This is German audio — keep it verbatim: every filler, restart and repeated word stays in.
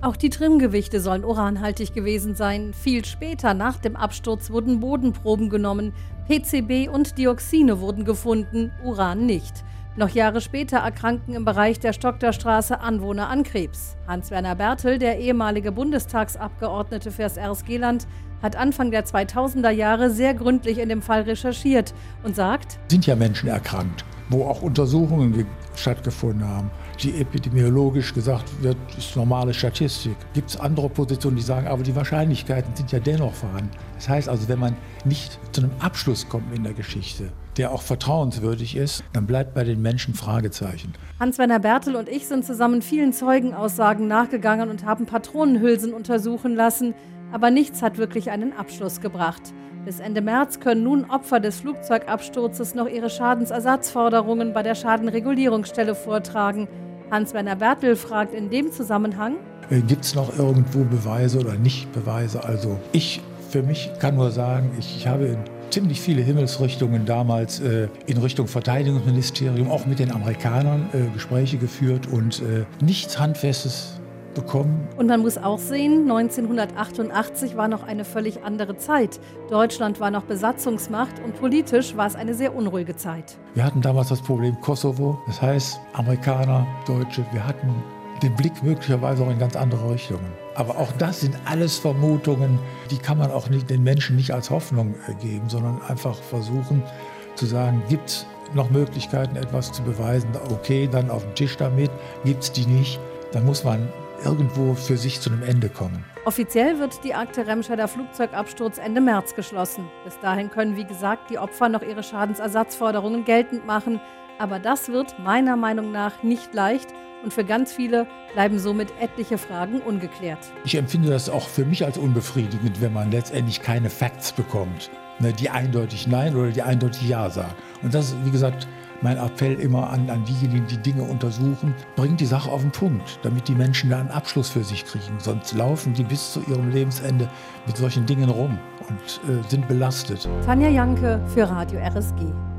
Auch die Trimmgewichte sollen uranhaltig gewesen sein. Viel später, nach dem Absturz, wurden Bodenproben genommen. P C B und Dioxine wurden gefunden, Uran nicht. Noch Jahre später erkranken im Bereich der Stockterstraße Anwohner an Krebs. Hans-Werner Bertel, der ehemalige Bundestagsabgeordnete für das R S G-Land, hat Anfang der zweitausender Jahre sehr gründlich in dem Fall recherchiert und sagt: Sind ja Menschen erkrankt, wo auch Untersuchungen stattgefunden haben, die epidemiologisch gesagt wird, ist normale Statistik. Gibt es andere Positionen, die sagen, aber die Wahrscheinlichkeiten sind ja dennoch vorhanden. Das heißt also, wenn man nicht zu einem Abschluss kommt in der Geschichte, der auch vertrauenswürdig ist, dann bleibt bei den Menschen Fragezeichen. Hans-Werner Bertel und ich sind zusammen vielen Zeugenaussagen nachgegangen und haben Patronenhülsen untersuchen lassen, aber nichts hat wirklich einen Abschluss gebracht. Bis Ende März können nun Opfer des Flugzeugabsturzes noch ihre Schadensersatzforderungen bei der Schadenregulierungsstelle vortragen. Hans-Werner Bertel fragt in dem Zusammenhang: Gibt es noch irgendwo Beweise oder nicht Beweise? Also ich für mich kann nur sagen, ich, ich habe in ziemlich viele Himmelsrichtungen damals äh, in Richtung Verteidigungsministerium, auch mit den Amerikanern, äh, Gespräche geführt und äh, nichts Handfestes bekommen. Und man muss auch sehen, neunzehnhundertachtundachtzig war noch eine völlig andere Zeit. Deutschland war noch Besatzungsmacht und politisch war es eine sehr unruhige Zeit. Wir hatten damals das Problem Kosovo, das heißt Amerikaner, Deutsche, wir hatten den Blick möglicherweise auch in ganz andere Richtungen. Aber auch das sind alles Vermutungen, die kann man auch nicht, den Menschen nicht als Hoffnung geben, sondern einfach versuchen zu sagen, gibt es noch Möglichkeiten, etwas zu beweisen? Okay, dann auf den Tisch damit. Gibt es die nicht, dann muss man irgendwo für sich zu einem Ende kommen. Offiziell wird die Akte Remscheider Flugzeugabsturz Ende März geschlossen. Bis dahin können, wie gesagt, die Opfer noch ihre Schadensersatzforderungen geltend machen. Aber das wird meiner Meinung nach nicht leicht und für ganz viele bleiben somit etliche Fragen ungeklärt. Ich empfinde das auch für mich als unbefriedigend, wenn man letztendlich keine Facts bekommt, ne, die eindeutig Nein oder die eindeutig Ja sagen. Und das ist, wie gesagt, mein Appell immer an, an diejenigen, die Dinge untersuchen, bringt die Sache auf den Punkt, damit die Menschen da einen Abschluss für sich kriegen. Sonst laufen die bis zu ihrem Lebensende mit solchen Dingen rum und äh, sind belastet. Tanja Janke für Radio R S G.